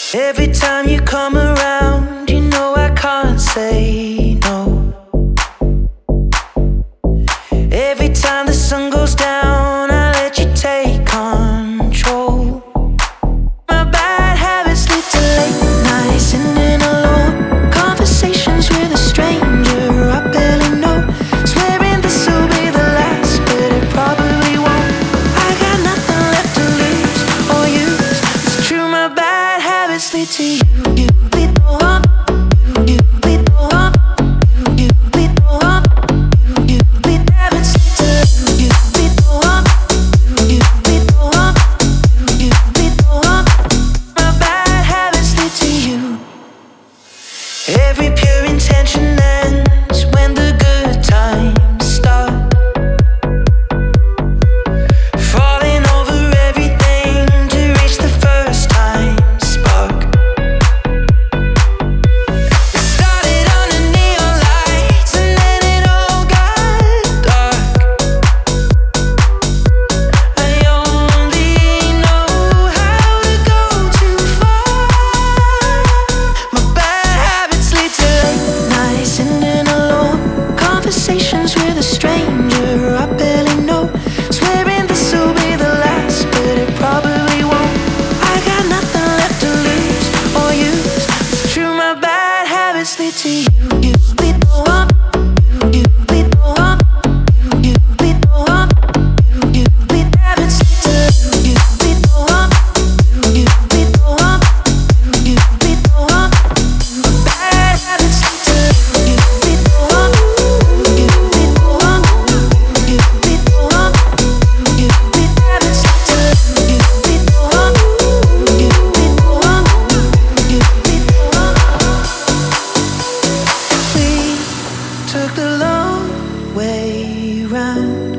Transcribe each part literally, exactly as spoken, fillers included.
Every time you come around, you know I can't say no. Every time the sun goes down, I let you take control. My bad habits lead to late nights, sitting alone, conversations with a stranger I barely know, swearing this will be the last, but it probably won't. I got nothing left to lose or use. It's true, my bad habits lead to you. You lead the one. You lead the one. You lead the one. You lead the habits lead to you. You lead the one. You lead the one. You lead the one. My bad habits lead to you. Every pure intention ends when the good times start. Falling over everything to reach the first time spark. It started under neon lights and then it all got dark. I only know how to go too far. My bad habits lead to late nights, sitting alone, conversations with a stranger I barely know, swearing this will be the last, but it probably won't. I got nothing left to lose or use. It's true, my bad habits lead to you. You lead the one. You lead the one. You lead the one. You lead the habits lead to you. You lead the one. You lead the one. You lead the one. My bad habits lead to you. You lead the one. You lead the one. You lead the one. You lead the habits lead to you. You lead the one. You lead the one. You lead the one. We took the long way round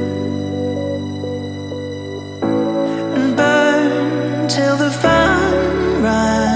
and burned till the fun ran